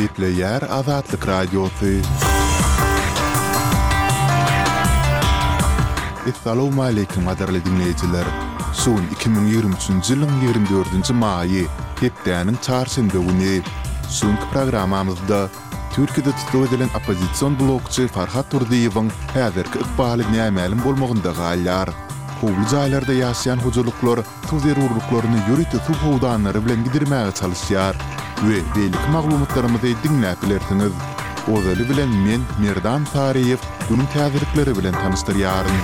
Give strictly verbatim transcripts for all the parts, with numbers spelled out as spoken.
Gepleyer Azatlyk Radiosu. Assalamu alaykum adarly dinleyijiler. Son iki bin ýygrimi üçinji ýylyň ýygrimi dördünji maýy hepdeniň çarşamba güni soňky programmamyzda Türkiýede tutulýan edilen opozisiýon blokçy Farhat Turdiýewiň häzirki ykbaly nämälim bolmagynda gaýlar. Howly jaýlarda ýaşaýan hojalyklar tuzir urluklaryny ýürütip suwdanlary bilen gidirmäge çalyşýar we beýlik maglumatlarymyzy dinläp bilersiňiz. Ozaly bilen men Merdan Tariýew bunyň täzirlikleri bilen tanışdyrýaryn.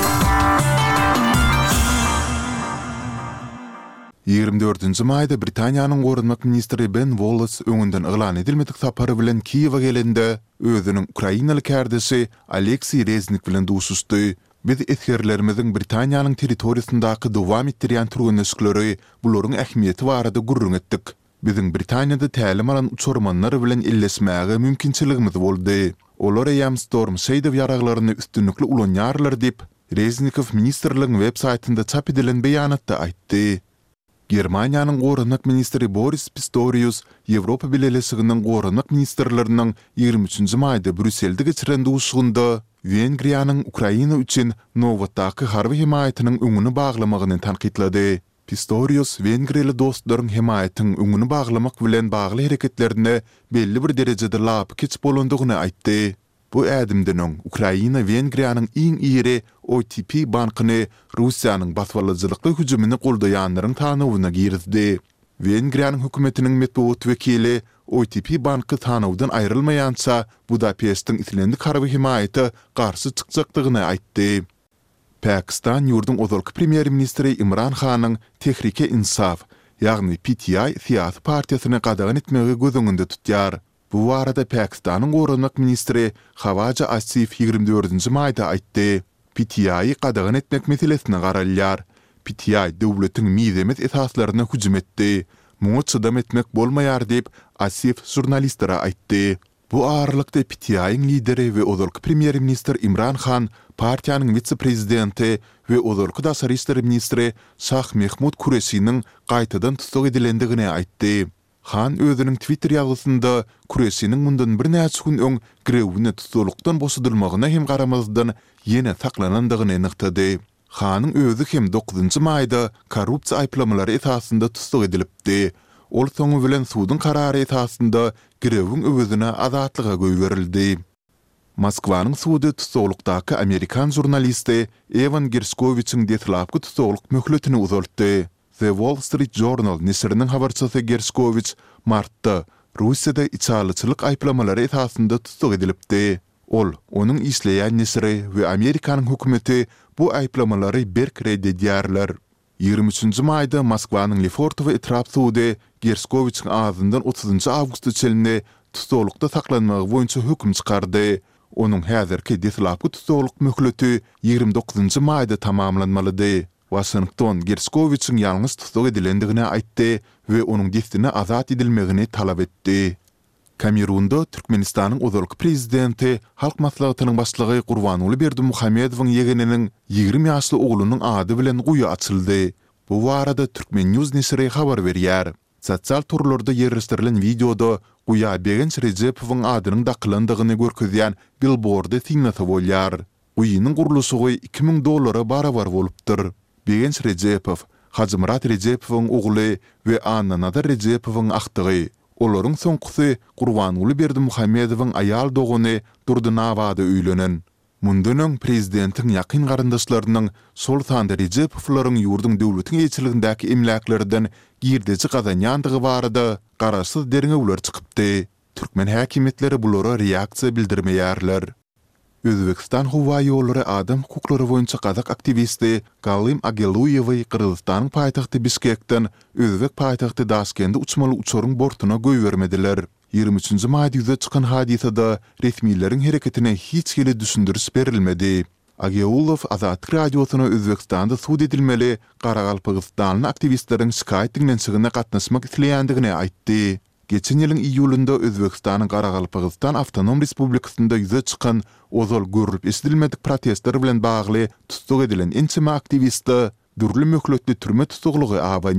ýygrimi dördünji maýda Britaniýanyň gorunmak ministri Ben Wallace öňünden yglan edilmedik sapary bilen Kiýewe gelende özüniň Ukrainaly kärdesi Aleksey Reznik bilen duşuşdy. Biz etgerlerimiziň Britaniýanyň territoriýasyndaky dowam etdirýän türgünleşikleri bularyň ähmiýeti barada gurrun etdik. Biziň Britaniýada tälim alan uçurmanlar bilen ellesmäge mümkinçiligimiz boldy. Olar ýam Storm Shadow ýaraglaryny üstünlikli ulanýarlar dip Reznikow ministrligiň web saýtynda çap edilen beýanatda aýtdy. Germaniýanyň gorunmak ministri Boris Pistorius Ýewropa Birleşiginiň gorunmak ministrläriniň ýygrimi üçinji maýda Brüsselde geçiren duşugynda Wengriýanyň Ukraina üçin nowatdaky harby himayatynyň öňüni baglamagyny tanqidlady. Pistorius Wengriýaly dostlaryň himayatynyň öňüni baglamak bilen bagly hereketlerini belli bir derejede lap keç bolandygyny aýtdy. Bu ädimden Ukraina Wengriýanyň iň iri O T P bankyny Russiýanyň baswalyjylykly hüjümini goldaýanlaryň tanywyna girdi. Wengriýanyň hökümetiniň medeniýet wekili O T P banky tanawdan aýrylmaýança Budapest'in islendik harby himayaty garşy çykjakdygyny aýtdy. Pakistan ýurduň ozalky premier ministri Imran Khanyň Tehrike Insaf, ýagny P T I siýasy partiýasyny gadagan etmegi gözüňünde tutýar. Bu arada Pakistanyň gorunmak ministri Khawaja Asif ýygrimi dördünji maýda aýtdy. P T I'yi gadagan etmek meselesine garalýar. P T I döwletiň mizemet esaslaryna hüjüm etdi. Muňa çydam etmek bolmaýar diýip Asif jurnalistlere aýtdy. Bu ağırlykda P T I'ň lideri we ozalky premier ministr Imran Khan, partiýanyň vitse-prezidenti we ozalky daşary işleri ministri Şah Mehmud Kuresiň gaýtadan tutuk edilendigini aýtdy. Khan özüniň Twitter ýazgysynda Kuresiň mundan bir näçe gün öň grewine tutulukdan boşadylmagyna hem garamazdan ýene saklanandygyny anyktady. Khanyň özü hem dokuzunji maýda korrupsiýa aýplamalary esasynda tutuk edilipdi. Ol soňu bilen suwdyň karary esasynda grewiň özüne azatlyga goýberildi. Moskwanyň suwdy tutuklukdaky Amerikan jurnalisti Evan Gershkoviçiň detlapky tutukluk möhletini uzaltdy. The Wall Street Journal nesriniň habarçysy Gershkoviç martda Russiýada içalyçylyk aýplamalary esasynda tutuk edilipdi. Ol, onuň işleýän nesri we Amerikanyň hökümeti bu aýplamalary berk reddedýärler. ýygrimi üçinji maýda Moskwanyň Lefortow etrap suwdy Gershkoviçiň ağzyndan otuzunji awgust üçini tutuklukda saklanmagy boýunça höküm çykardy. Onuň häzirki detlapky tutukluk möhleti ýygrimi dokuzunji maýda tamamlanmalydy. Washington Gershkoviçiň ýalňyz tutuk edilendigini aýtdy we onuň destini azat edilmegini talap etdi. Kamerunda Türkmenistanyň ozalky prezidenti halk maslahatynyň başlygy Gurbanuly Berdimuhammedowyň ýegeniniň ýygrimi ýaşly oglunyň ady bilen guýa açyldy. Bu barada Türkmen News nesri habar berýär. Sosial turlarda ýerleşdirilen videoda guýa Begenç Rejepowyň adynyň daklandygyny görkezýän billboardy signata bolýar. Guýynyň gurulşy iki ming dollara barabar bolupdyr. Begenç Rejepow, Hacımrat Rejepowyň ogly we Anna Nadar Rejepowyň agtygy. Olaryň soňkysy Gurbanuly Berdimuhammedowyň aýal dogany Durdunawada öýlenen. Mundan öň prezidentiň ýakyn garandaşlarynyň sol sanda Rejepowlaryň ýurdun döwletiň ýeçiligindäki emlaklardan girdeji gazanýandygy barada garaşsyz derňewler çykypdy. Türkmen häkimetleri bulara reaksiýa bildirmeýärler. Özbekistan Howa ýollary adam hukuklary boýunça gazak aktivisti Galim Ageluyewy Kyrgyzstanyň paýtagty Bişkekden Özbek paýtagty Daşkende uçmaly uçuryň bortuna goýbermediler. ýygrimi üçinji maýda ýüze çykan hadisada resmiýetleriň hereketine hiç hili düşündürüş berilmedi. Ageulow Azatlyk radiosyna Özbekistanda suwd edilmeli Garagalpagystanyň aktivistleriň şikaýetinden çygyna gatnaşmak isleýändigini aýtdy. Geçen ýylyň iýulynda Özbekistanyň Garagalpagistan Awtonom Respublikasynda ýüze çykan ozal görülip esdilmedik protestler bilen bagly tutuk edilen ençeme aktivisti dürli möhletli türme tutuklugy